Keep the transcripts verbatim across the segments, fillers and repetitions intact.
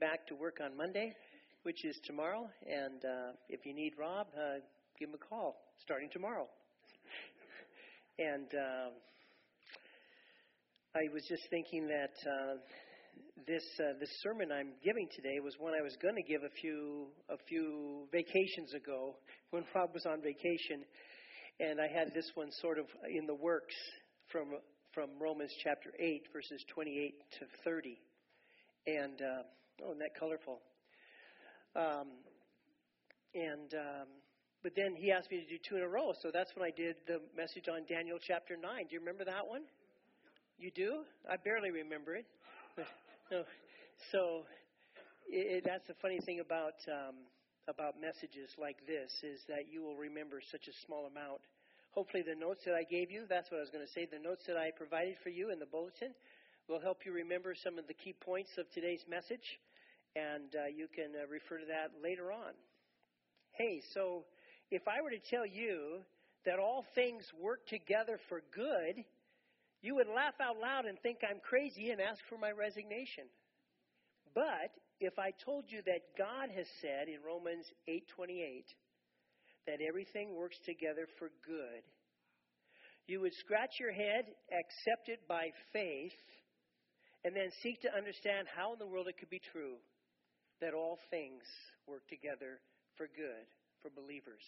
back to work on Monday, which is tomorrow. And uh, if you need Rob, uh, give him a call starting tomorrow. and uh, I was just thinking that uh, this uh, this sermon I'm giving today was one I was going to give a few a few vacations ago when Rob was on vacation, and I had this one sort of in the works from from Romans chapter eight, verses twenty-eight to thirty. And, uh, oh, isn't that colorful? Um, and, um, but then he asked me to do two in a row, so that's when I did the message on Daniel chapter nine. Do you remember that one? You do? I barely remember it. no. So it, it, that's the funny thing about um, about messages like this is that you will remember such a small amount. Hopefully the notes that I gave you, that's what I was going to say, the notes that I provided for you in the bulletin will help you remember some of the key points of today's message, and uh, you can uh, refer to that later on. Hey, so if I were to tell you that all things work together for good, you would laugh out loud and think I'm crazy and ask for my resignation. But if I told you that God has said in Romans eight twenty-eight that everything works together for good, you would scratch your head, accept it by faith, and then seek to understand how in the world it could be true that all things work together for good for believers.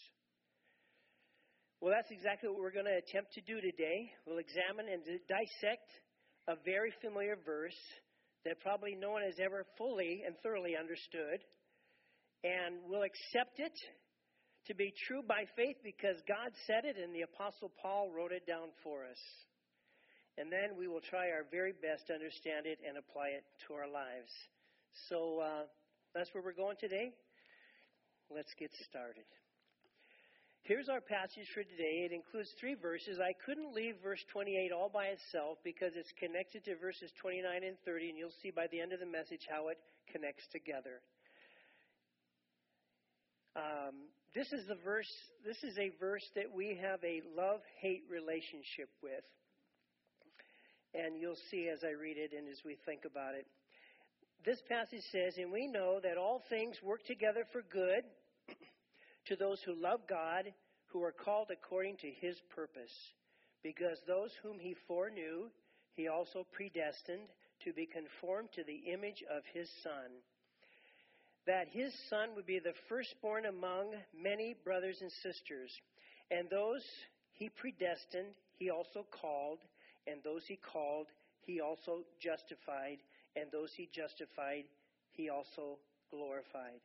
Well, that's exactly what we're going to attempt to do today. We'll examine and dissect a very familiar verse that probably no one has ever fully and thoroughly understood. And we'll accept it to be true by faith because God said it and the Apostle Paul wrote it down for us. And then we will try our very best to understand it and apply it to our lives. So uh, that's where we're going today. Let's get started. Here's our passage for today. It includes three verses. I couldn't leave verse twenty-eight all by itself because it's connected to verses twenty-nine and thirty, and you'll see by the end of the message how it connects together. Um, this is the verse. This is a verse that we have a love-hate relationship with. And you'll see as I read it and as we think about it. This passage says, and we know that all things work together for good to those who love God, who are called according to his purpose. Because those whom he foreknew, he also predestined to be conformed to the image of his Son, that his Son would be the firstborn among many brothers and sisters. And those he predestined, he also called. And those he called, he also justified. And those he justified, he also glorified.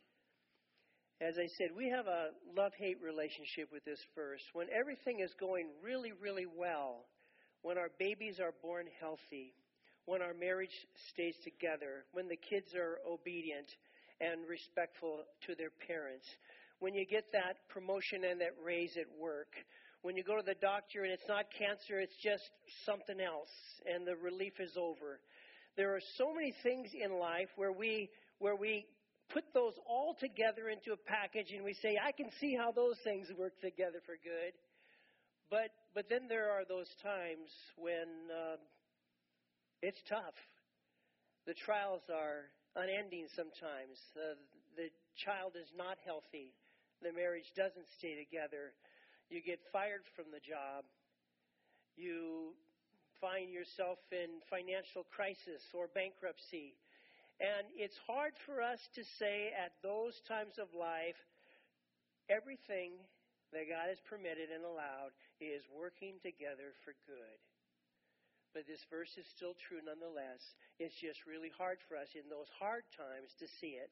As I said, we have a love-hate relationship with this verse. When everything is going really, really well, when our babies are born healthy, when our marriage stays together, when the kids are obedient and respectful to their parents, when you get that promotion and that raise at work, when you go to the doctor and it's not cancer, it's just something else, and the relief is over. There are so many things in life where we where we put those all together into a package and we say, I can see how those things work together for good. But but then there are those times when uh, it's tough. The trials are unending sometimes. Uh, the child is not healthy. The marriage doesn't stay together. You get fired from the job. You find yourself in financial crisis or bankruptcy. And it's hard for us to say at those times of life, everything that God has permitted and allowed is working together for good. But this verse is still true nonetheless. It's just really hard for us in those hard times to see it.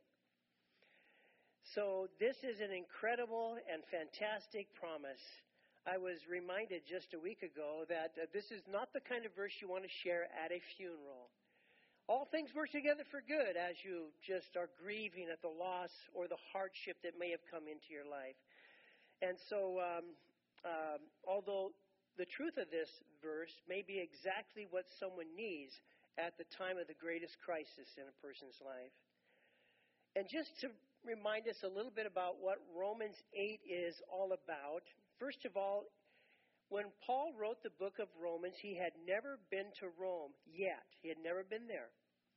So this is an incredible and fantastic promise. I was reminded just a week ago that uh, this is not the kind of verse you want to share at a funeral. All things work together for good as you just are grieving at the loss or the hardship that may have come into your life. And so, um, um, although the truth of this verse may be exactly what someone needs at the time of the greatest crisis in a person's life. And just to remind us a little bit about what Romans eight is all about. First of all, when Paul wrote the book of Romans, he had never been to Rome yet. He had never been there.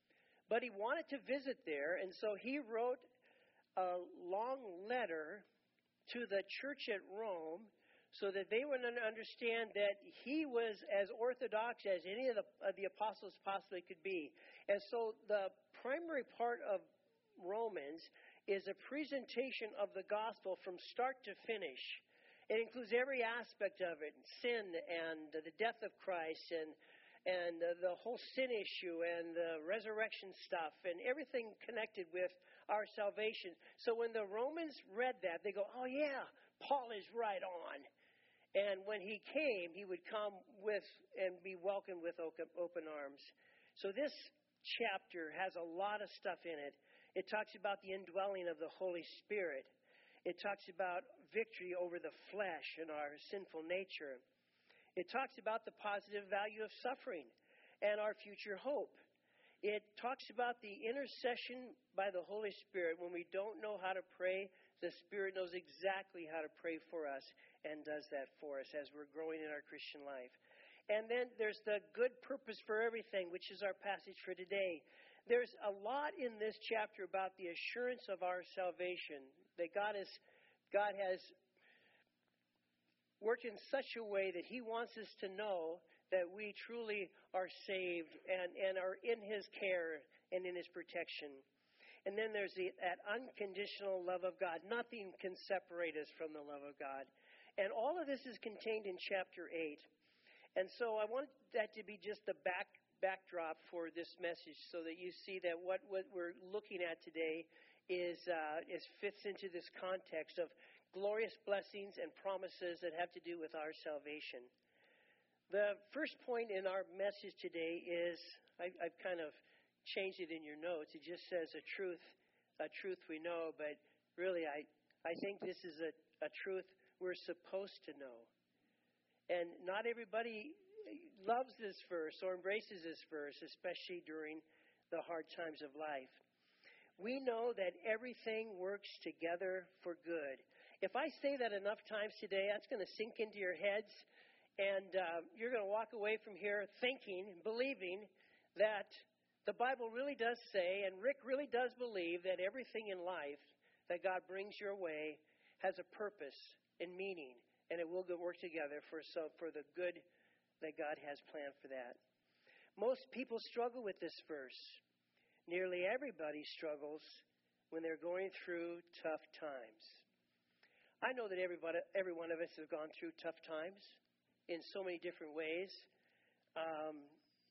But he wanted to visit there, and so he wrote a long letter to the church at Rome so that they would understand that he was as orthodox as any of the, of the apostles possibly could be. And so the primary part of Romans is a presentation of the gospel from start to finish. It includes every aspect of it, sin and the death of Christ and and uh, the whole sin issue and the resurrection stuff and everything connected with our salvation. So when the Romans read that, they go, oh yeah, Paul is right on. And when he came, he would come with and be welcomed with open arms. So this chapter has a lot of stuff in it. It talks about the indwelling of the Holy Spirit. It talks about victory over the flesh and our sinful nature. It talks about the positive value of suffering and our future hope. It talks about the intercession by the Holy Spirit. When we don't know how to pray, the Spirit knows exactly how to pray for us and does that for us as we're growing in our Christian life. And then there's the good purpose for everything, which is our passage for today. There's a lot in this chapter about the assurance of our salvation, that God is, God has worked in such a way that he wants us to know that we truly are saved and, and are in his care and in his protection. And then there's the, that unconditional love of God. Nothing can separate us from the love of God. And all of this is contained in chapter eight. And so I want that to be just the back backdrop for this message so that you see that what, what we're looking at today is, uh, is fits into this context of glorious blessings and promises that have to do with our salvation. The first point in our message today is, I, I've kind of changed it in your notes. It just says a truth, a truth we know, but really I, I think this is a, a truth we're supposed to know. And not everybody loves this verse or embraces this verse, especially during the hard times of life. We know that everything works together for good. If I say that enough times today, that's going to sink into your heads, and uh, you're going to walk away from here thinking and believing that the Bible really does say, and Rick really does believe, that everything in life that God brings your way has a purpose and meaning, and it will work together for so for the good that God has planned for that. Most people struggle with this verse. Nearly everybody struggles when they're going through tough times. I know that everybody, every one of us have gone through tough times in so many different ways. Um,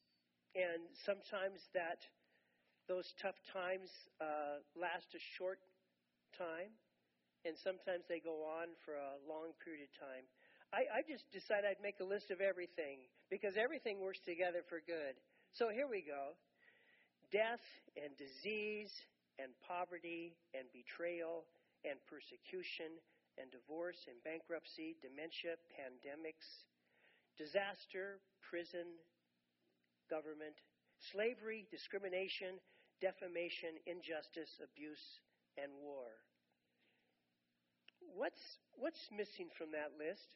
and sometimes that those tough times uh, last a short time, and sometimes they go on for a long period of time. I, I just decided I'd make a list of everything because everything works together for good. So here we go. Death and disease and poverty and betrayal and persecution and divorce and bankruptcy, dementia, pandemics, disaster, prison, government, slavery, discrimination, defamation, injustice, abuse, and war. What's what's missing from that list?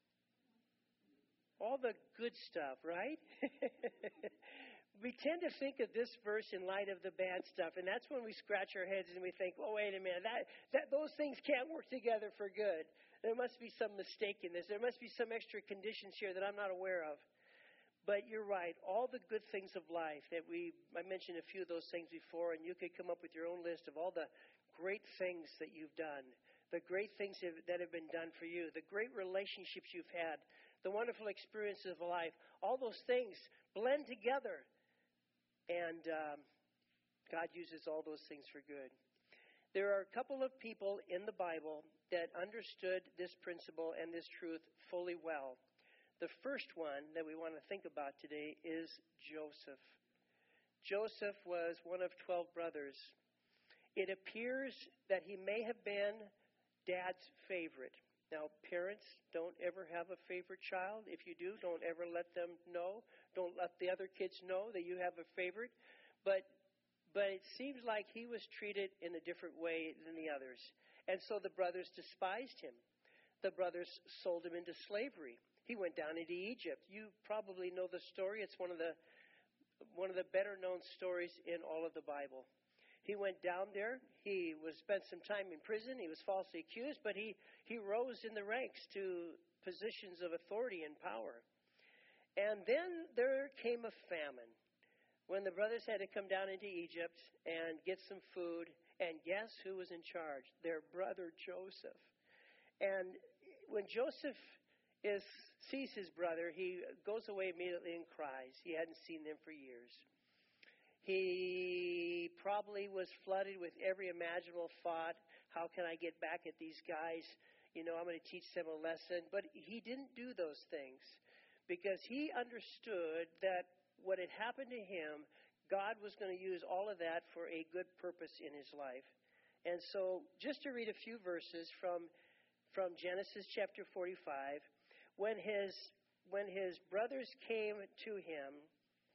All the good stuff, right? We tend to think of this verse in light of the bad stuff, and that's when we scratch our heads and we think, oh, wait a minute, that, that those things can't work together for good. There must be some mistake in this. There must be some extra conditions here that I'm not aware of. But you're right. All the good things of life that we, I mentioned a few of those things before, and you could come up with your own list of all the great things that you've done, the great things that have been done for you, the great relationships you've had, the wonderful experiences of life. All those things blend together. And um, God uses all those things for good. There are a couple of people in the Bible that understood this principle and this truth fully well. The first one that we want to think about today is Joseph. Joseph was one of twelve brothers. It appears that he may have been Dad's favorite. Now, parents, don't ever have a favorite child. If you do, don't ever let them know. Don't let the other kids know that you have a favorite. But but it seems like he was treated in a different way than the others. And so the brothers despised him. The brothers sold him into slavery. He went down into Egypt. You probably know the story. It's one of the one of the better known stories in all of the Bible. He went down there. He was spent some time in prison. He was falsely accused, but he, he rose in the ranks to positions of authority and power. And then there came a famine when the brothers had to come down into Egypt and get some food. And guess who was in charge? Their brother Joseph. And when Joseph is, sees his brother, he goes away immediately and cries. He hadn't seen them for years. He probably was flooded with every imaginable thought. How can I get back at these guys? You know, I'm going to teach them a lesson. But he didn't do those things because he understood that what had happened to him, God was going to use all of that for a good purpose in his life. And so just to read a few verses from, from Genesis chapter forty-five, when his, when his brothers came to him,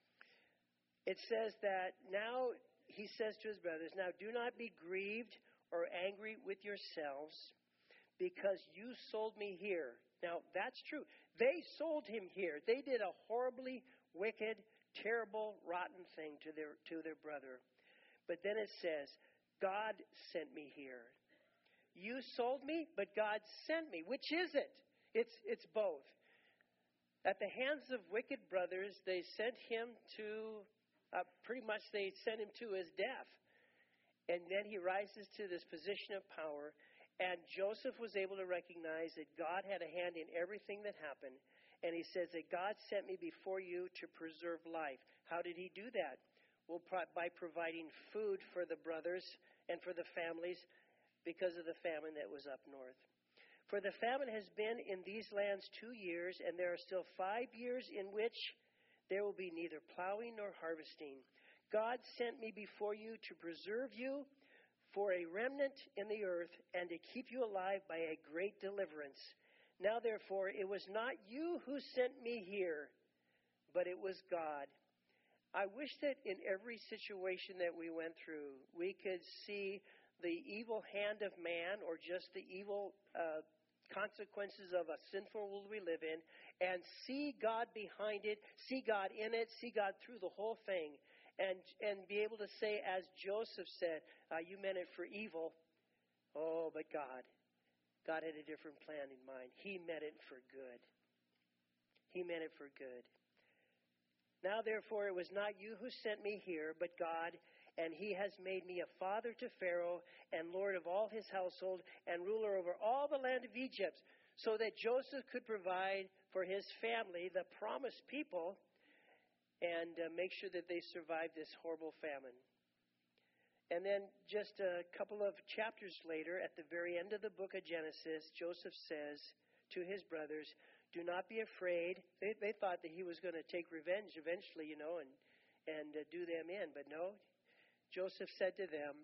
it says that now, he says to his brothers, now do not be grieved or angry with yourselves because you sold me here. Now, that's true. They sold him here. They did a horribly wicked, terrible, rotten thing to their, to their brother. But then it says, God sent me here. You sold me, but God sent me. Which is it? It's, it's both. At the hands of wicked brothers, they sent him to... Uh, pretty much they sent him to his death. And then he rises to this position of power. And Joseph was able to recognize that God had a hand in everything that happened. And he says that God sent me before you to preserve life. How did he do that? Well, pro- by providing food for the brothers and for the families because of the famine that was up north. For the famine has been in these lands two years, and there are still five years in which there will be neither plowing nor harvesting. God sent me before you to preserve you for a remnant in the earth and to keep you alive by a great deliverance. Now, therefore, it was not you who sent me here, but it was God. I wish that in every situation that we went through, we could see the evil hand of man or just the evil uh consequences of a sinful world we live in, and see God behind it, see God in it, see God through the whole thing, and and be able to say, as Joseph said, uh, you meant it for evil. Oh, but God, God had a different plan in mind. He meant it for good. He meant it for good. Now, therefore, it was not you who sent me here, but God, and he has made me a father to Pharaoh and Lord of all his household and ruler over all the land of Egypt, so that Joseph could provide for his family, the promised people, and uh, make sure that they survived this horrible famine. And then just a couple of chapters later, at the very end of the book of Genesis, Joseph says to his brothers, do not be afraid. They, they thought that he was going to take revenge eventually, you know, and, and uh, do them in. But no, Joseph said to them,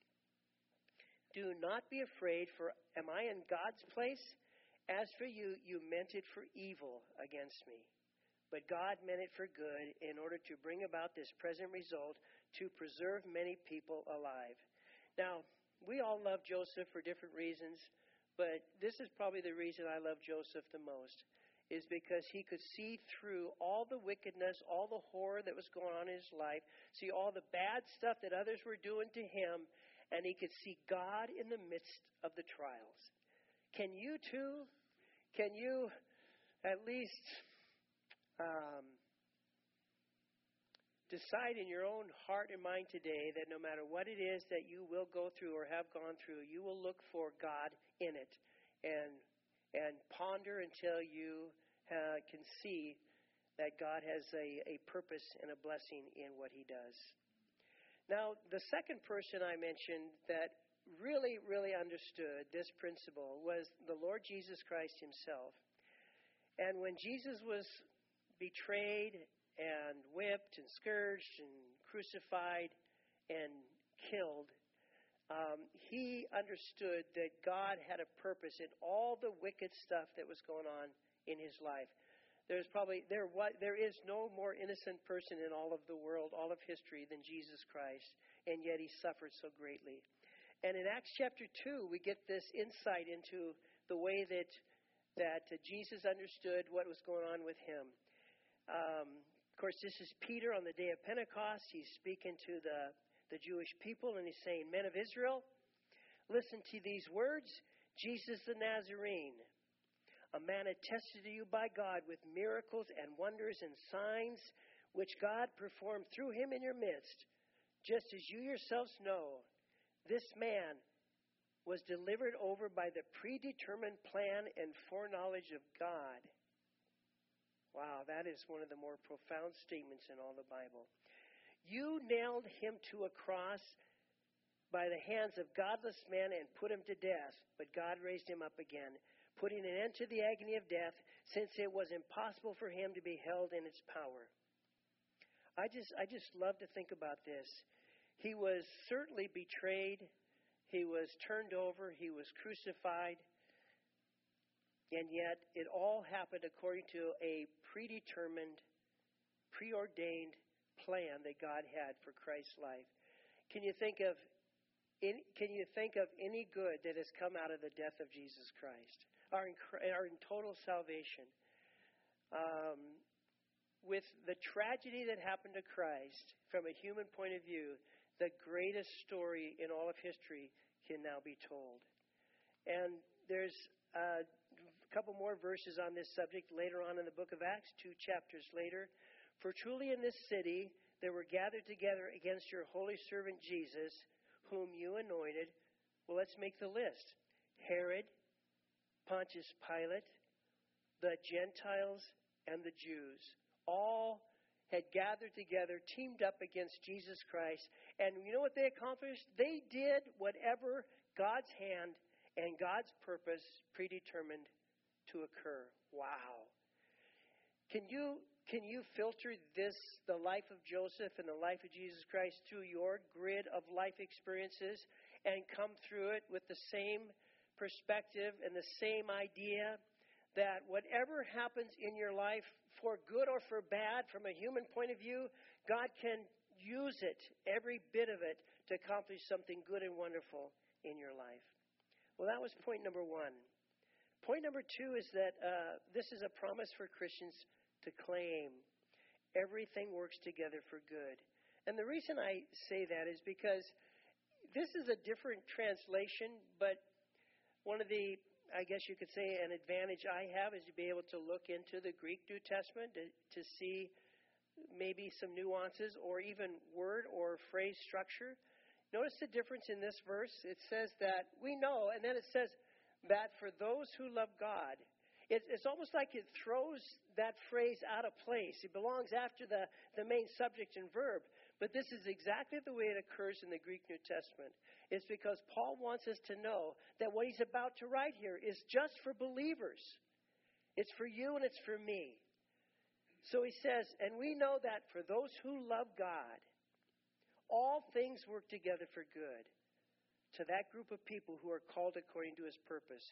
do not be afraid, for am I in God's place? As for you, you meant it for evil against me. But God meant it for good in order to bring about this present result, to preserve many people alive. Now, we all love Joseph for different reasons, but this is probably the reason I love Joseph the most, is because he could see through all the wickedness, all the horror that was going on in his life, see all the bad stuff that others were doing to him, and he could see God in the midst of the trials. Can you too? Can you at least um, decide in your own heart and mind today that no matter what it is that you will go through or have gone through, you will look for God in it and and ponder until you uh, can see that God has a, a purpose and a blessing in what he does. Now, the second person I mentioned that really, really understood this principle was the Lord Jesus Christ himself. And when Jesus was betrayed and whipped and scourged and crucified and killed, um, he understood that God had a purpose in all the wicked stuff that was going on in his life. There's probably there what there is no more innocent person in all of the world, all of history, than Jesus Christ, and yet he suffered so greatly. And in Acts chapter two, we get this insight into the way that that uh, Jesus understood what was going on with him. Um, course, this is Peter on the day of Pentecost. He's speaking to the, the Jewish people, and he's saying, "Men of Israel, listen to these words. Jesus the Nazarene, a man attested to you by God with miracles and wonders and signs, which God performed through him in your midst, just as you yourselves know. This man was delivered over by the predetermined plan and foreknowledge of God." Wow, that is one of the more profound statements in all the Bible. "You nailed him to a cross by the hands of godless men and put him to death, but God raised him up again, putting an end to the agony of death, since it was impossible for him to be held in its power." I just I just love to think about this. He was certainly betrayed. He was turned over. He was crucified. And yet it all happened according to a predetermined, preordained plan that God had for Christ's life. Can you think of any, can you think of any good that has come out of the death of Jesus Christ? Our, our in total salvation. Um, with the tragedy that happened to Christ, from a human point of view, the greatest story in all of history can now be told. And there's uh, a couple more verses on this subject later on in the book of Acts, two chapters later. "For truly in this city there were gathered together against your holy servant Jesus, whom you anointed." Well, let's make the list. Herod, Pontius Pilate, the Gentiles, and the Jews. All had gathered together, teamed up against Jesus Christ. And you know what they accomplished? They did whatever God's hand and God's purpose predetermined to occur. Wow. Can you can you filter this, the life of Joseph and the life of Jesus Christ, through your grid of life experiences and come through it with the same perspective and the same idea that whatever happens in your life, for good or for bad, from a human point of view, God can use it, every bit of it, to accomplish something good and wonderful in your life? Well, that was point number one. Point number two is that uh, this is a promise for Christians to claim. Everything works together for good. And the reason I say that is because this is a different translation, but one of the, I guess you could say, an advantage I have is to be able to look into the Greek New Testament to, to see maybe some nuances or even word or phrase structure. Notice the difference in this verse. It says that we know, and then it says that for those who love God. It's, it's almost like it throws that phrase out of place. It belongs after the, the main subject and verb. But this is exactly the way it occurs in the Greek New Testament. It's because Paul wants us to know that what he's about to write here is just for believers. It's for you and it's for me. So he says, and we know that for those who love God, all things work together for good to that group of people who are called according to his purpose.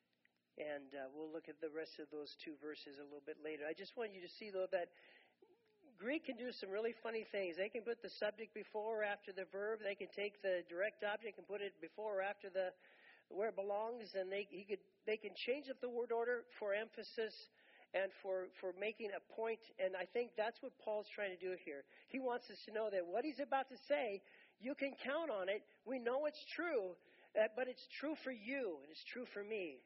And uh, we'll look at the rest of those two verses a little bit later. I just want you to see, though, that Greek can do some really funny things. They can put the subject before or after the verb. They can take the direct object and put it before or after the where it belongs. And they he could they can change up the word order for emphasis and for, for making a point. And I think that's what Paul's trying to do here. He wants us to know that what he's about to say, you can count on it. We know it's true, but it's true for you and it's true for me.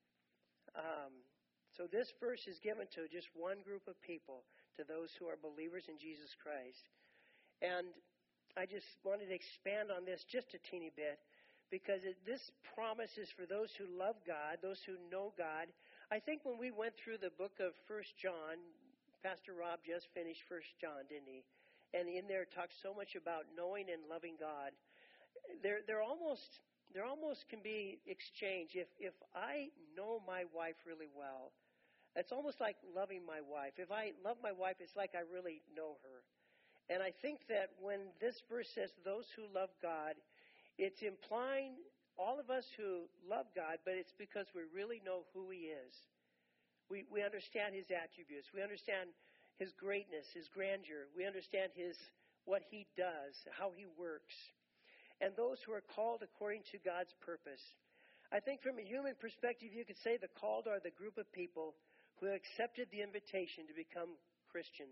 Um, so this verse is given to just one group of people, to those who are believers in Jesus Christ. And I just wanted to expand on this just a teeny bit, because it, this promise is for those who love God, those who know God. I think when we went through the book of First John, Pastor Rob just finished First John, didn't he? And in there it talks so much about knowing and loving God. They're, they're almost... There almost can be exchange. If if I know my wife really well, it's almost like loving my wife. If I love my wife, it's like I really know her. And I think that when this verse says those who love God, it's implying all of us who love God, but it's because we really know who he is. We we understand his attributes. We understand his greatness, his grandeur. We understand his what he does, how he works. And those who are called according to God's purpose. I think from a human perspective, you could say the called are the group of people who accepted the invitation to become Christians,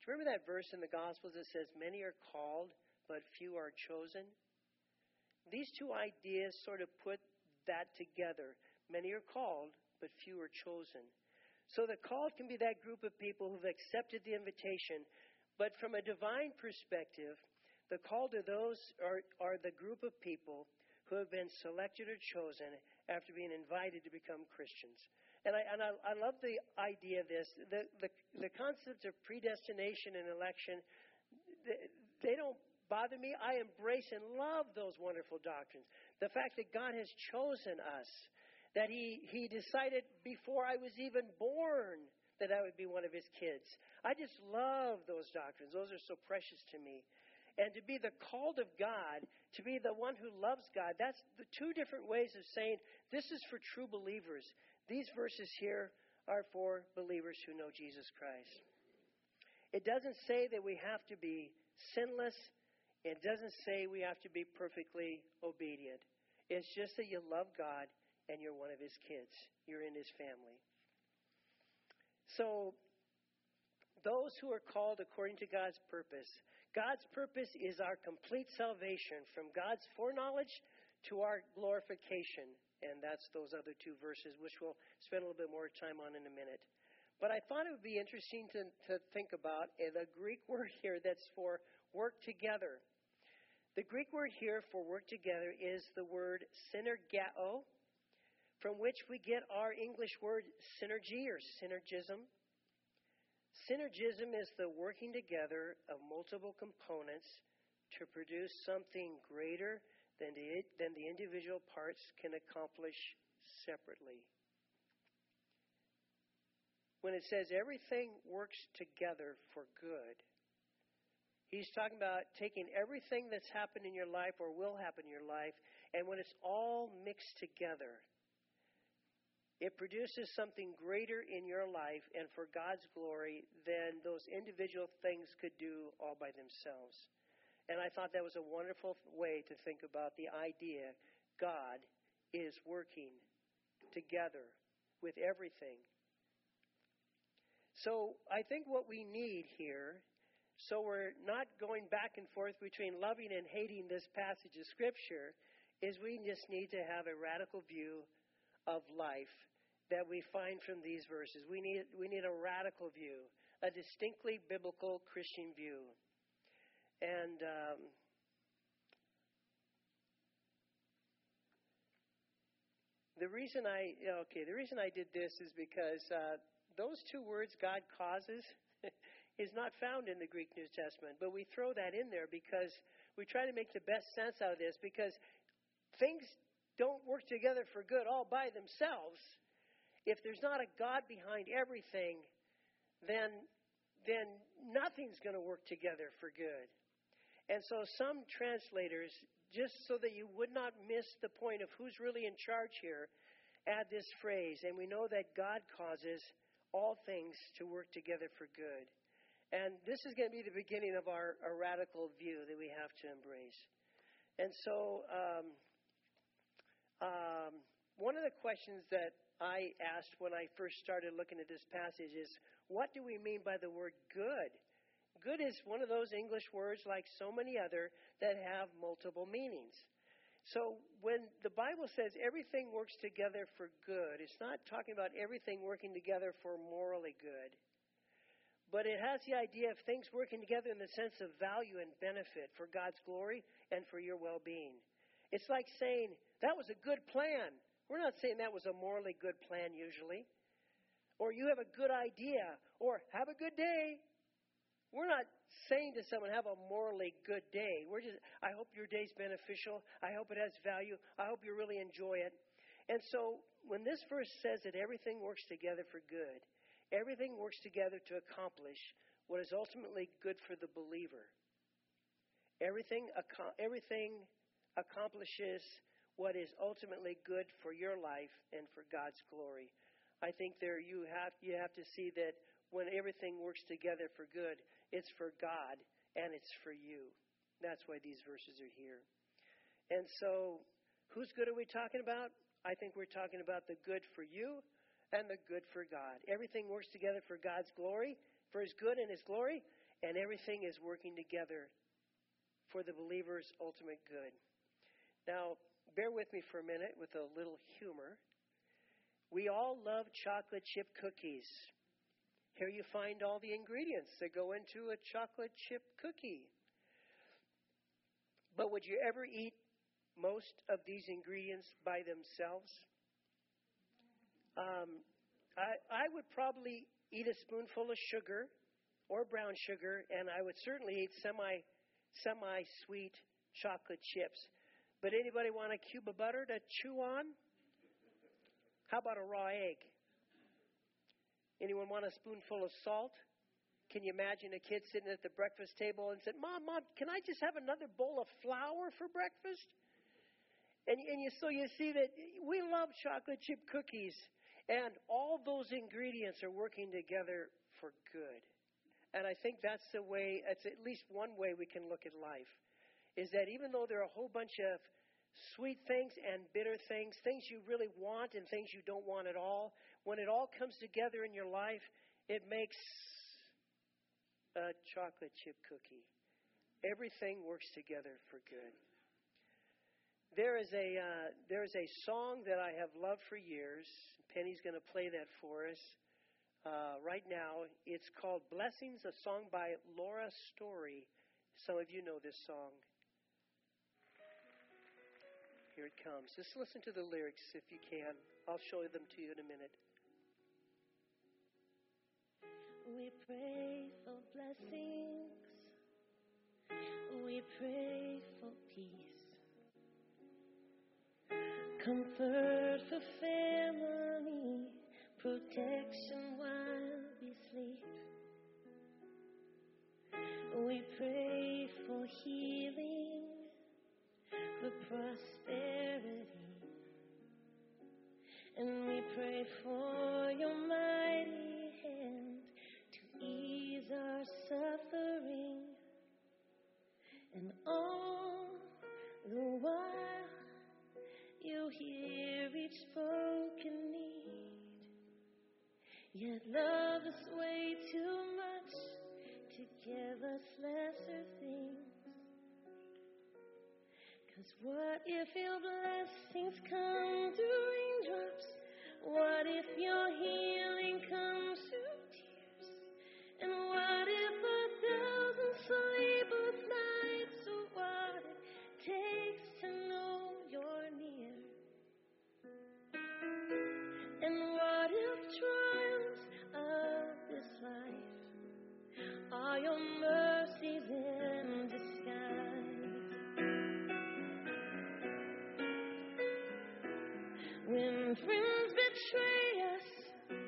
you remember that verse in the Gospels that says, many are called, but few are chosen? These two ideas sort of put that together. Many are called, but few are chosen. So the called can be that group of people who've accepted the invitation, but from a divine perspective, the called are those are, are the group of people who have been selected or chosen after being invited to become Christians. And I and I, I love the idea of this. The, the the concepts of predestination and election, they, they don't bother me. I embrace and love those wonderful doctrines. The fact that God has chosen us, that He He decided before I was even born that I would be one of His kids. I just love those doctrines. Those are so precious to me. And to be the called of God, to be the one who loves God, that's the two different ways of saying this is for true believers. These verses here are for believers who know Jesus Christ. It doesn't say that we have to be sinless. It doesn't say we have to be perfectly obedient. It's just that you love God and you're one of His kids. You're in His family. So, those who are called according to God's purpose. God's purpose is our complete salvation from God's foreknowledge to our glorification. And that's those other two verses, which we'll spend a little bit more time on in a minute. But I thought it would be interesting to, to think about the Greek word here that's for work together. The Greek word here for work together is the word synergao, from which we get our English word synergy or synergism. Synergism is the working together of multiple components to produce something greater than the, than the individual parts can accomplish separately. When it says everything works together for good, He's talking about taking everything that's happened in your life or will happen in your life, and when it's all mixed together, it produces something greater in your life and for God's glory than those individual things could do all by themselves. And I thought that was a wonderful way to think about the idea God is working together with everything. So I think what we need here, so we're not going back and forth between loving and hating this passage of Scripture, is we just need to have a radical view of life that we find from these verses. We need we need a radical view, a distinctly biblical Christian view. And um, the reason I okay, the reason I did this is because uh, those two words, God causes, is not found in the Greek New Testament. But we throw that in there because we try to make the best sense out of this, because things don't work together for good all by themselves. If there's not a God behind everything, then, then nothing's going to work together for good. And so some translators, just so that you would not miss the point of who's really in charge here, add this phrase, and we know that God causes all things to work together for good. And this is going to be the beginning of our, our radical view that we have to embrace. And so um, um, one of the questions that I asked when I first started looking at this passage is, what do we mean by the word good? Good is one of those English words, like so many other, that have multiple meanings. So when the Bible says everything works together for good, it's not talking about everything working together for morally good. But it has the idea of things working together in the sense of value and benefit for God's glory and for your well-being. It's like saying, that was a good plan. We're not saying that was a morally good plan usually. Or you have a good idea. Or have a good day. We're not saying to someone, have a morally good day. We're just, I hope your day's beneficial. I hope it has value. I hope you really enjoy it. And so when this verse says that everything works together for good, everything works together to accomplish what is ultimately good for the believer. Everything, everything accomplishes what is ultimately good for your life and for God's glory. I think there you have you have to see that when everything works together for good, it's for God and it's for you. That's why these verses are here. And so, whose good are we talking about? I think we're talking about the good for you and the good for God. Everything works together for God's glory, for His good and His glory, and everything is working together for the believer's ultimate good. Now, bear with me for a minute with a little humor. We all love chocolate chip cookies. Here you find all the ingredients that go into a chocolate chip cookie. But would you ever eat most of these ingredients by themselves? Um, I, I would probably eat a spoonful of sugar or brown sugar, and I would certainly eat semi, semi-sweet chocolate chips. But anybody want a cube of butter to chew on? How about a raw egg? Anyone want a spoonful of salt? Can you imagine a kid sitting at the breakfast table and said, Mom, Mom, can I just have another bowl of flour for breakfast? And, and you, so you see that we love chocolate chip cookies, and all those ingredients are working together for good. And I think that's the way, that's at least one way we can look at life, is that even though there are a whole bunch of sweet things and bitter things, things you really want and things you don't want at all, when it all comes together in your life, it makes a chocolate chip cookie. Everything works together for good. There is a uh, there is a song that I have loved for years. Penny's going to play that for us uh, right now. It's called Blessings, a song by Laura Story. Some of you know this song. Here it comes. Just listen to the lyrics if you can. I'll show them to you in a minute. We pray for blessings. We pray for peace. Comfort for family. Protection while we sleep. We pray for healing. For prosperity. And we pray for your mighty hand to ease our suffering. And all the while you hear each spoken need. Yet love us way too much to give us lesser things. 'Cause what if your blessings come through raindrops? What if your healing comes through tears? And what if a thousand sleepless nights are what it takes to know you're near? And what if trials of this life are your mercies in disguise? When friends betray us,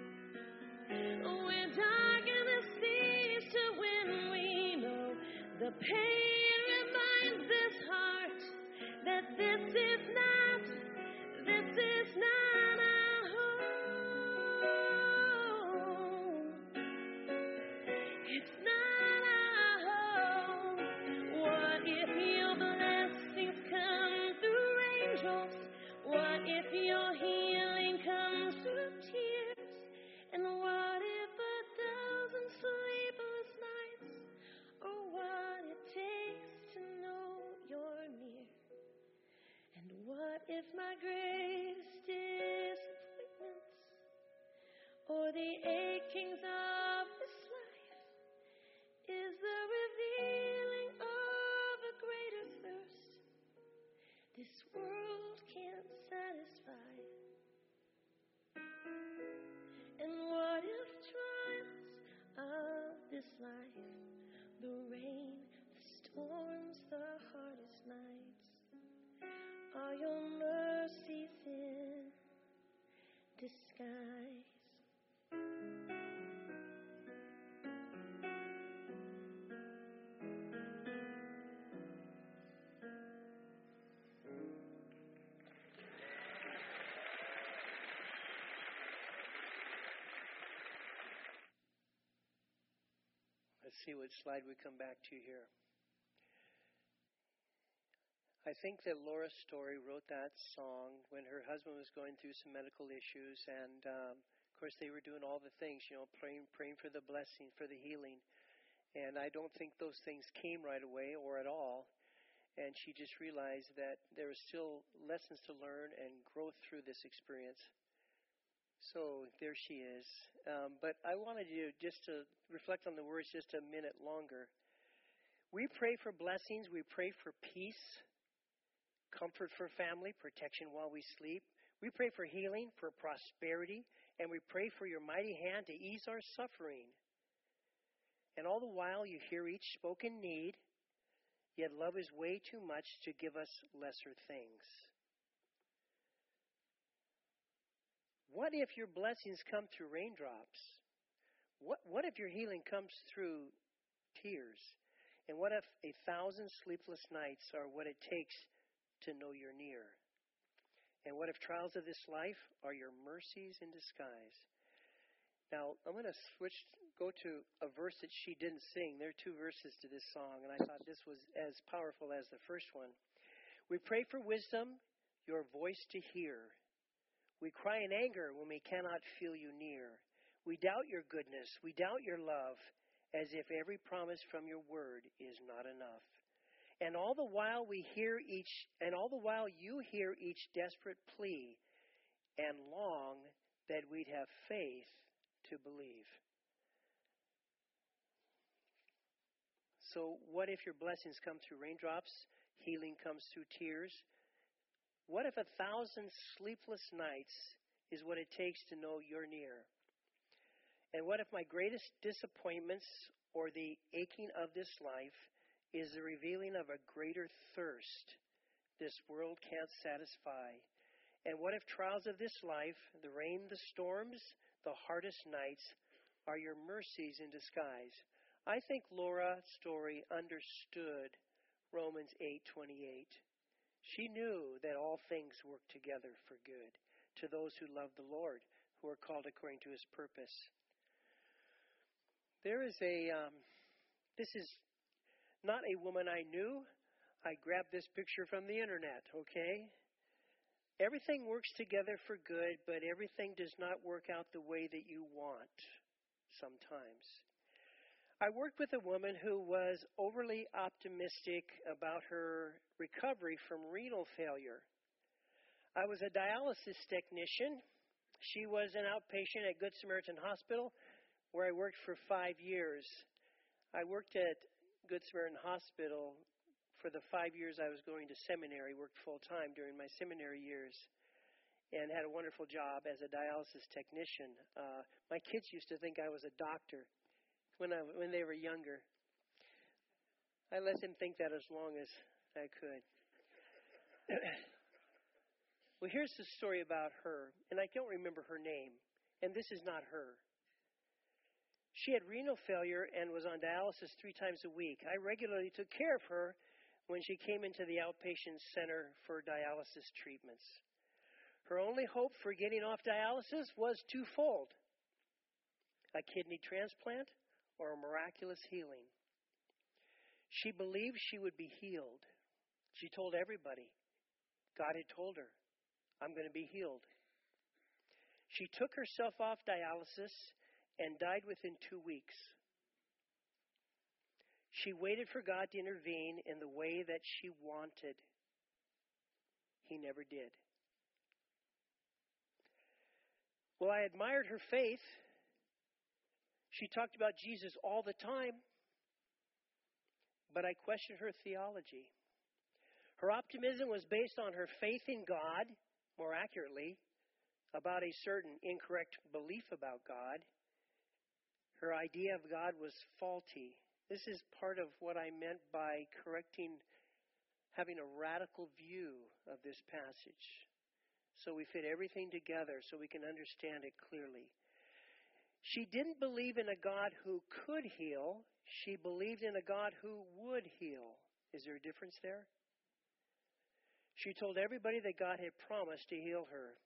when darkness seems to win, we know the pain reminds this heart that this is not, this is not our home. It's not our home. What if your blessings come through raindrops? What if your healing comes through tears? And what if a thousand sleepless nights are what it takes to know you're near? And what if my greatest disappointments or the achings of this life is the revealing of a greater thirst this world can't satisfy? And what if trials of this life, the rain, the storms, the hardest nights, are your mercies in disguise? Let's see what slide we come back to here. I think that Laura Story wrote that song when her husband was going through some medical issues, and um, of course they were doing all the things, you know, praying, praying for the blessing, for the healing. And I don't think those things came right away or at all. And she just realized that there were still lessons to learn and growth through this experience. So there she is. Um, but I wanted you just to reflect on the words just a minute longer. We pray for blessings. We pray for peace, comfort for family, protection while we sleep. We pray for healing, for prosperity, and we pray for your mighty hand to ease our suffering. And all the while you hear each spoken need, yet love is way too much to give us lesser things. What if your blessings come through raindrops? What, what if your healing comes through tears? And what if a thousand sleepless nights are what it takes to know you're near? And what if trials of this life are your mercies in disguise? Now, I'm going to switch, go to a verse that she didn't sing. There are two verses to this song, and I thought this was as powerful as the first one. We pray for wisdom, your voice to hear. We cry in anger when we cannot feel you near. We doubt your goodness. We doubt your love, as if every promise from your word is not enough. And all the while we hear each, and all the while you hear each desperate plea, and long that we'd have faith to believe. So what if your blessings come through raindrops, healing comes through tears? What if a thousand sleepless nights is what it takes to know you're near? And what if my greatest disappointments or the aching of this life is the revealing of a greater thirst this world can't satisfy? And what if trials of this life, the rain, the storms, the hardest nights, are your mercies in disguise? I think Laura Story understood Romans eight twenty-eight. She knew that all things work together for good to those who love the Lord, who are called according to his purpose. There is a, um, this is not a woman I knew. I grabbed this picture from the internet, okay? Everything works together for good, but everything does not work out the way that you want sometimes. I worked with a woman who was overly optimistic about her recovery from renal failure. I was a dialysis technician. She was an outpatient at Good Samaritan Hospital, where I worked for five years. I worked at Good Samaritan Hospital for the five years I was going to seminary, worked full-time during my seminary years, and had a wonderful job as a dialysis technician. Uh, my kids used to think I was a doctor when I, when they were younger. I let them think that as long as I could. Well, here's the story about her, and I don't remember her name, and this is not her. She had renal failure and was on dialysis three times a week. I regularly took care of her when she came into the outpatient center for dialysis treatments. Her only hope for getting off dialysis was twofold: a kidney transplant or a miraculous healing. She believed she would be healed. She told everybody. God had told her, I'm going to be healed. She took herself off dialysis and died within two weeks. She waited for God to intervene in the way that she wanted. He never did. Well, I admired her faith. She talked about Jesus all the time, but I questioned her theology. Her optimism was based on her faith in God, more accurately, about a certain incorrect belief about God. Her idea of God was faulty. This is part of what I meant by correcting, having a radical view of this passage. So we fit everything together so we can understand it clearly. She didn't believe in a God who could heal. She believed in a God who would heal. Is there a difference there? She told everybody that God had promised to heal her.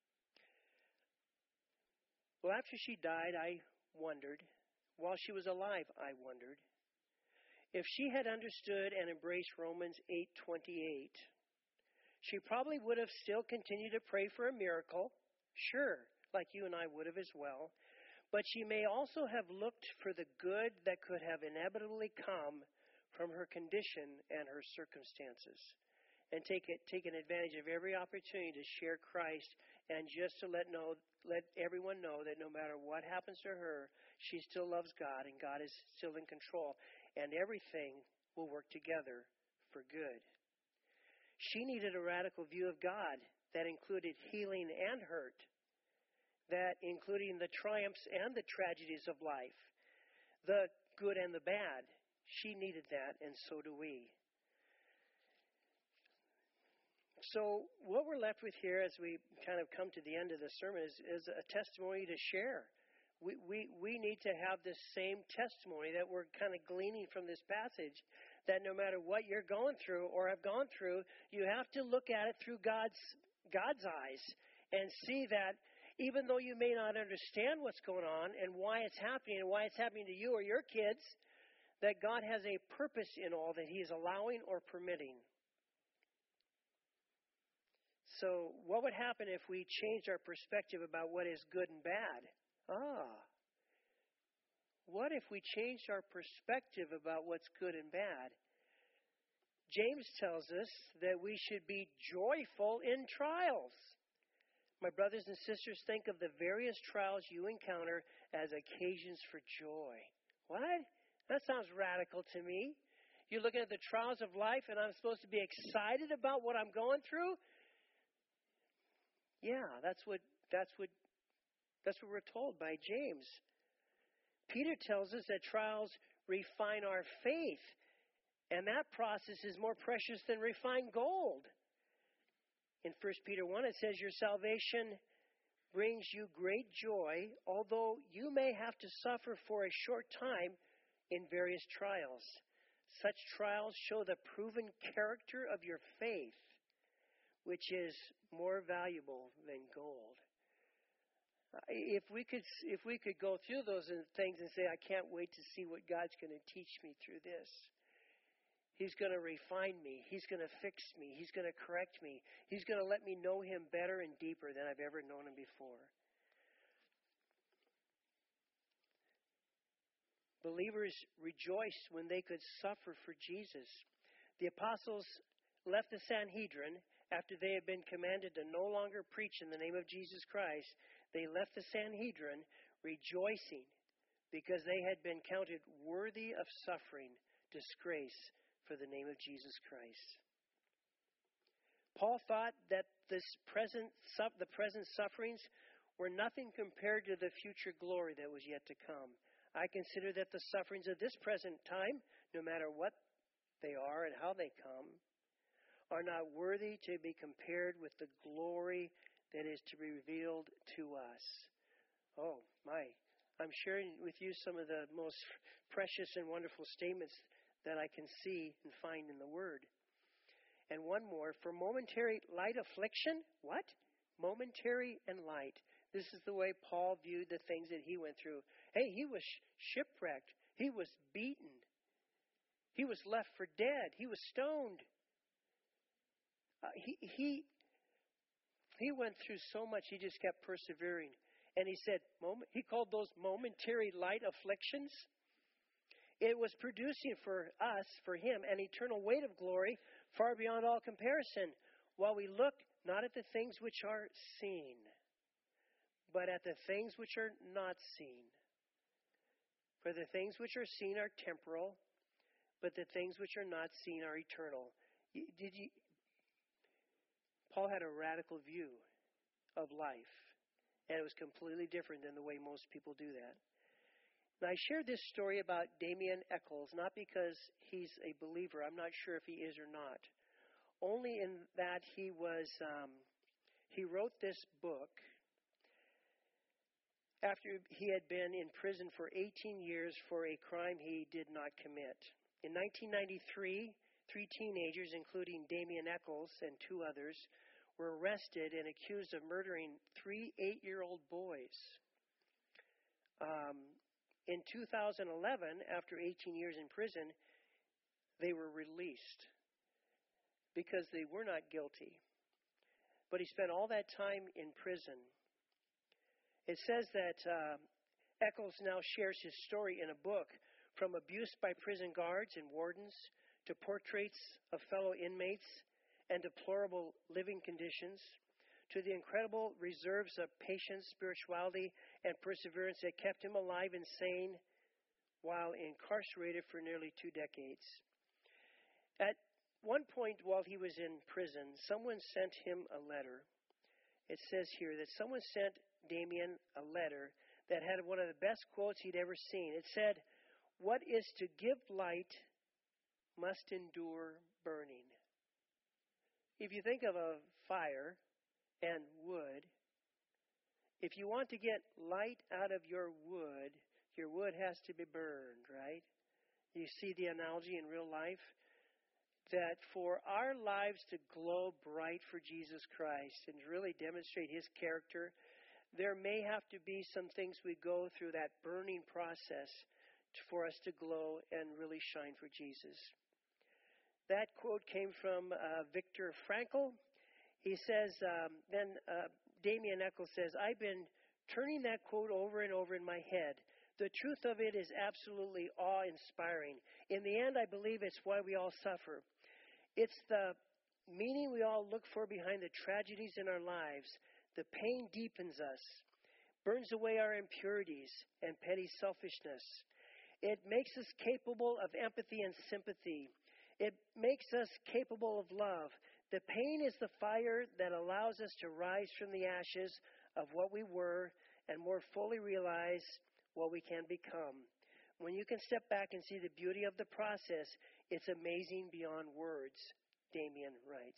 Well, after she died, I wondered, while she was alive, I wondered, if she had understood and embraced Romans eight twenty-eight, she probably would have still continued to pray for a miracle, sure, like you and I would have as well. but she may also have looked for the good that could have inevitably come from her condition and her circumstances, and take it, taken advantage of every opportunity to share Christ, and just to let know, let everyone know that no matter what happens to her, she still loves God, and God is still in control, and everything will work together for good. She needed a radical view of God that included healing and hurt, that including the triumphs and the tragedies of life, the good and the bad. She needed that, and so do we. So what we're left with here as we kind of come to the end of the sermon is, is a testimony to share. We, we, we need to have this same testimony that we're kind of gleaning from this passage, that no matter what you're going through or have gone through, you have to look at it through God's, God's eyes and see that even though you may not understand what's going on and why it's happening and why it's happening to you or your kids, that God has a purpose in all that He is allowing or permitting. So what would happen if we changed our perspective about what is good and bad? Ah, what if we changed our perspective about what's good and bad? James tells us that we should be joyful in trials. My brothers and sisters, think of the various trials you encounter as occasions for joy. What? That sounds radical to me. You're looking at the trials of life and I'm supposed to be excited about what I'm going through? Yeah, that's what that's what that's what we're told by James. Peter tells us that trials refine our faith, and that process is more precious than refined gold. In First Peter one, it says, your salvation brings you great joy, although you may have to suffer for a short time in various trials. Such trials show the proven character of your faith, which is more valuable than gold. If we could, if we could go through those things and say, I can't wait to see what God's going to teach me through this. He's going to refine me. He's going to fix me. He's going to correct me. He's going to let me know Him better and deeper than I've ever known Him before. Believers rejoiced when they could suffer for Jesus. The apostles left the Sanhedrin after they had been commanded to no longer preach in the name of Jesus Christ. They left the Sanhedrin rejoicing because they had been counted worthy of suffering disgrace for the name of Jesus Christ. Paul thought that this present, the present sufferings were nothing compared to the future glory that was yet to come. I consider that the sufferings of this present time, no matter what they are and how they come, are not worthy to be compared with the glory that is to be revealed to us. Oh, my. I'm sharing with you some of the most precious and wonderful statements that I can see and find in the Word. And one more. For momentary light affliction, what? Momentary and light. This is the way Paul viewed the things that he went through. Hey, he was shipwrecked. He was beaten. He was left for dead. He was stoned. Uh, he he he went through so much. He just kept persevering. And he said, moment, he called those momentary light afflictions. It was producing for us, for him, an eternal weight of glory far beyond all comparison, while we look not at the things which are seen, but at the things which are not seen. For the things which are seen are temporal, but the things which are not seen are eternal. Did you? Paul had a radical view of life, and it was completely different than the way most people do that. Now, I shared this story about Damien Eccles, not because he's a believer. I'm not sure if he is or not. Only in that he was, um, he wrote this book after he had been in prison for eighteen years for a crime he did not commit. In nineteen ninety-three, three teenagers, including Damien Eccles and two others, were arrested and accused of murdering three eight-year-old boys. Um, in two thousand eleven, after eighteen years in prison, they were released because they were not guilty. But he spent all that time in prison. It says that uh, Eccles now shares his story in a book, from abuse by prison guards and wardens to portraits of fellow inmates and deplorable living conditions, to the incredible reserves of patience, spirituality, and perseverance that kept him alive and sane while incarcerated for nearly two decades. At one point while he was in prison, someone sent him a letter. It says here that someone sent Damien a letter that had one of the best quotes he'd ever seen. It said, "What is to give light must endure burning." If you think of a fire and wood, if you want to get light out of your wood, your wood has to be burned, right? You see the analogy in real life? That for our lives to glow bright for Jesus Christ and really demonstrate His character, there may have to be some things we go through that burning process for us to glow and really shine for Jesus. That quote came from uh, Viktor Frankl. He says, um, then uh, Damien Eccles says, "I've been turning that quote over and over in my head. The truth of it is absolutely awe-inspiring. In the end, I believe it's why we all suffer. It's the meaning we all look for behind the tragedies in our lives. The pain deepens us, burns away our impurities and petty selfishness. It makes us capable of empathy and sympathy. It makes us capable of love. The pain is the fire that allows us to rise from the ashes of what we were and more fully realize what we can become. When you can step back and see the beauty of the process, it's amazing beyond words," Damien writes.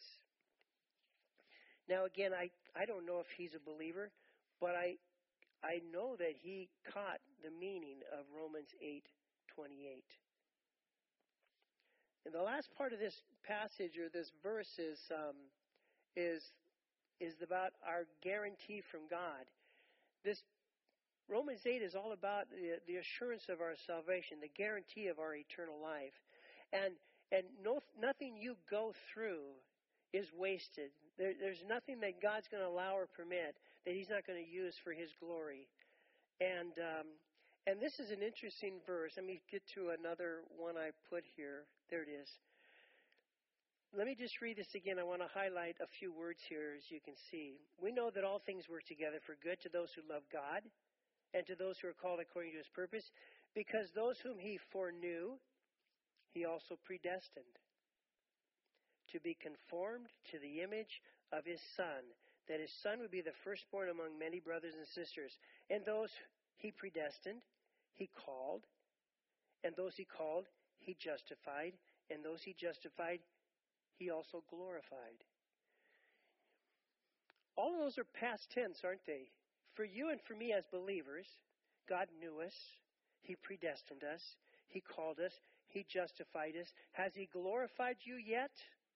Now again, I, I don't know if he's a believer, but I I know that he caught the meaning of Romans eight twenty-eight. And the last part of this passage or this verse is um, is is about our guarantee from God. This Romans eight is all about the, the assurance of our salvation, the guarantee of our eternal life. And and no, nothing you go through is wasted. There, there's nothing that God's going to allow or permit that He's not going to use for His glory. And um, and this is an interesting verse. Let me get to another one I put here. There it is. Let me just read this again. I want to highlight a few words here as you can see. "We know that all things work together for good to those who love God and to those who are called according to His purpose, because those whom He foreknew, He also predestined to be conformed to the image of His Son, that His Son would be the firstborn among many brothers and sisters. And those He predestined, He called. And those He called, He justified. And those He justified, He also glorified." All of those are past tense, aren't they? For you and for me as believers, God knew us. He predestined us. He called us. He justified us. Has He glorified you yet?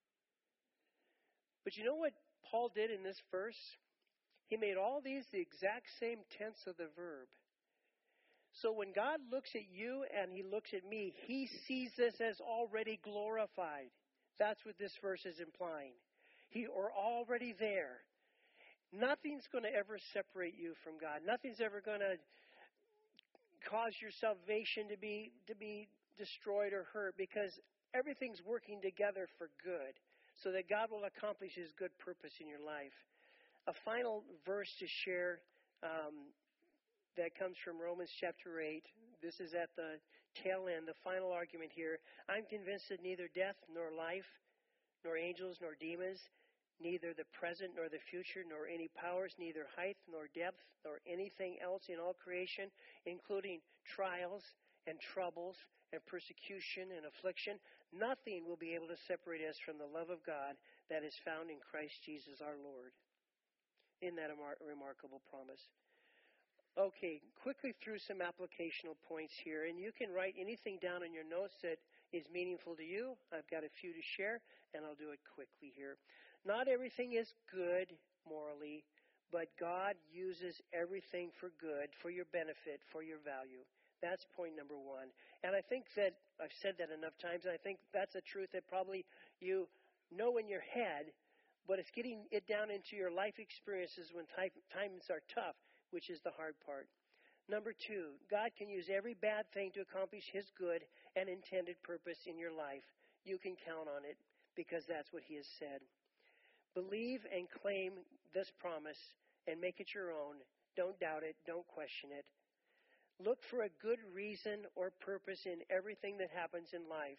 But you know what Paul did in this verse? He made all these the exact same tense of the verb. So when God looks at you and He looks at me, He sees this as already glorified. That's what this verse is implying. He are already there. Nothing's going to ever separate you from God. Nothing's ever going to cause your salvation to be to be destroyed or hurt, because everything's working together for good, so that God will accomplish His good purpose in your life. A final verse to share um, that comes from Romans chapter eight. This is at the tail end, the final argument here. "I'm convinced that neither death nor life, nor angels nor demons, neither the present nor the future, nor any powers, neither height nor depth, nor anything else in all creation, including trials and troubles and persecution and affliction, nothing will be able to separate us from the love of God that is found in Christ Jesus our Lord." Isn't that a mar- remarkable promise? Okay, quickly through some applicational points here, and you can write anything down in your notes that is meaningful to you. I've got a few to share, and I'll do it quickly here. Not everything is good morally, but God uses everything for good, for your benefit, for your value. That's point number one. And I think that I've said that enough times, and I think that's a truth that probably you know in your head, but it's getting it down into your life experiences when times are tough, which is the hard part. Number two, God can use every bad thing to accomplish His good and intended purpose in your life. You can count on it because that's what He has said. Believe and claim this promise and make it your own. Don't doubt it. Don't question it. Look for a good reason or purpose in everything that happens in life.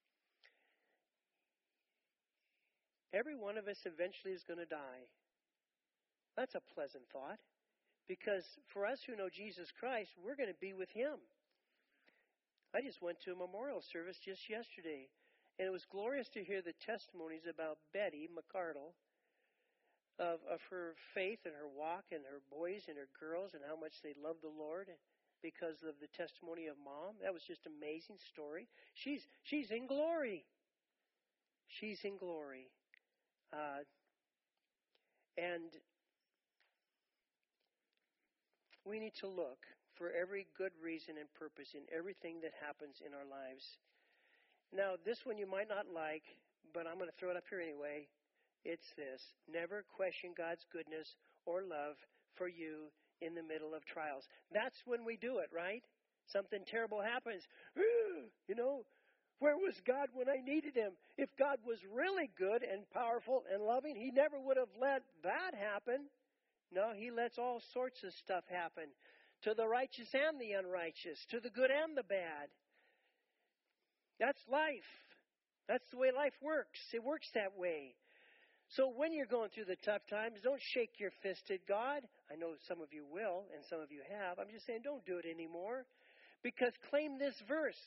Every one of us eventually is going to die. That's a pleasant thought. Because for us who know Jesus Christ, we're going to be with Him. I just went to a memorial service just yesterday, and it was glorious to hear the testimonies about Betty McCardle, of, of her faith and her walk and her boys and her girls and how much they love the Lord because of the testimony of Mom. That was just an amazing story. She's, she's in glory. She's in glory. Uh, and... We need to look for every good reason and purpose in everything that happens in our lives. Now, this one you might not like, but I'm going to throw it up here anyway. It's this. Never question God's goodness or love for you in the middle of trials. That's when we do it, right? Something terrible happens. You know, where was God when I needed Him? If God was really good and powerful and loving, He never would have let that happen. No, He lets all sorts of stuff happen to the righteous and the unrighteous, to the good and the bad. That's life. That's the way life works. It works that way. So when you're going through the tough times, don't shake your fist at God. I know some of you will, and some of you have. I'm just saying, don't do it anymore. Because claim this verse.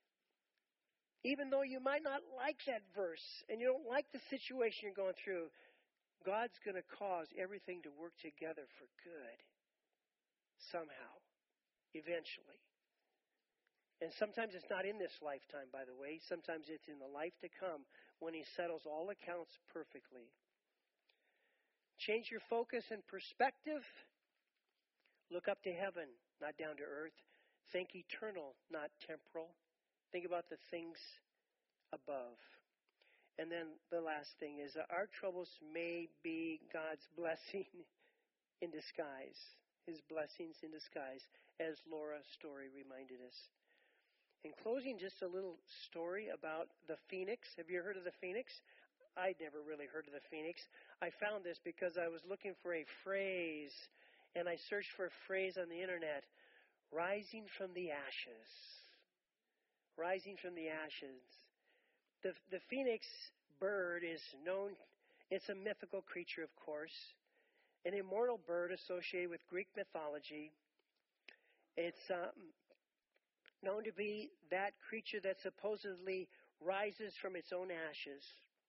Even though you might not like that verse, and you don't like the situation you're going through, God's going to cause everything to work together for good. Somehow. Eventually. And sometimes it's not in this lifetime, by the way. Sometimes it's in the life to come when He settles all accounts perfectly. Change your focus and perspective. Look up to heaven, not down to earth. Think eternal, not temporal. Think about the things above. And then the last thing is that our troubles may be God's blessing in disguise. His blessings in disguise, as Laura's story reminded us. In closing, just a little story about the phoenix. Have you heard of the phoenix? I'd never really heard of the phoenix. I found this because I was looking for a phrase, and I searched for a phrase on the internet. Rising from the ashes. Rising from the ashes. The, the phoenix bird is known, it's a mythical creature, of course, an immortal bird associated with Greek mythology. It's um, known to be that creature that supposedly rises from its own ashes.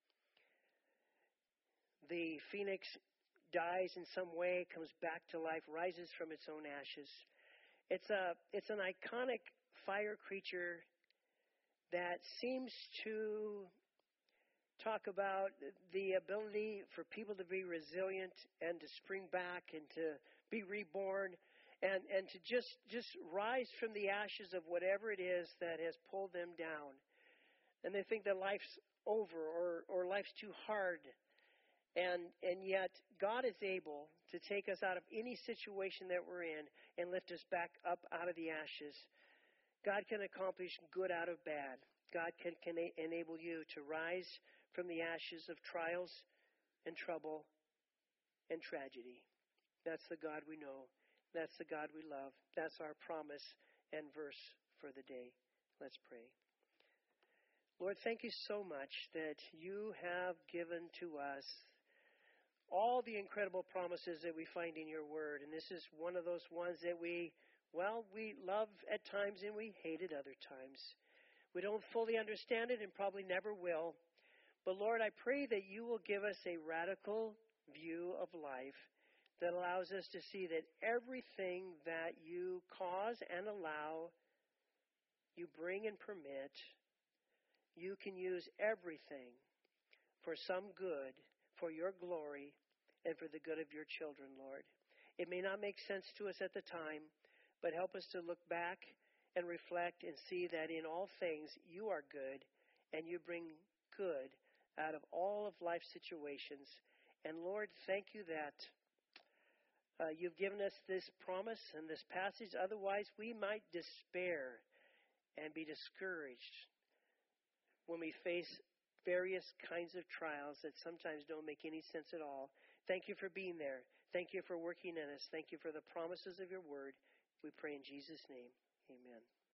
The phoenix dies in some way, comes back to life, rises from its own ashes. It's a, it's an iconic fire creature that seems to talk about the ability for people to be resilient and to spring back and to be reborn and, and to just, just rise from the ashes of whatever it is that has pulled them down. And they think that life's over or, or life's too hard. And, and yet God is able to take us out of any situation that we're in and lift us back up out of the ashes. God can accomplish good out of bad. God can, can enable you to rise from the ashes of trials and trouble and tragedy. That's the God we know. That's the God we love. That's our promise and verse for the day. Let's pray. Lord, thank you so much that you have given to us all the incredible promises that we find in your word. And this is one of those ones that we, well, we love at times and we hate at other times. We don't fully understand it and probably never will. But Lord, I pray that you will give us a radical view of life that allows us to see that everything that you cause and allow, you bring and permit, you can use everything for some good, for your glory, and for the good of your children, Lord. It may not make sense to us at the time, but help us to look back and reflect and see that in all things you are good and you bring good out of all of life's situations. And Lord, thank you that Uh, you've given us this promise and this passage. Otherwise, we might despair and be discouraged when we face various kinds of trials that sometimes don't make any sense at all. Thank you for being there. Thank you for working in us. Thank you for the promises of your word. We pray in Jesus' name. Amen.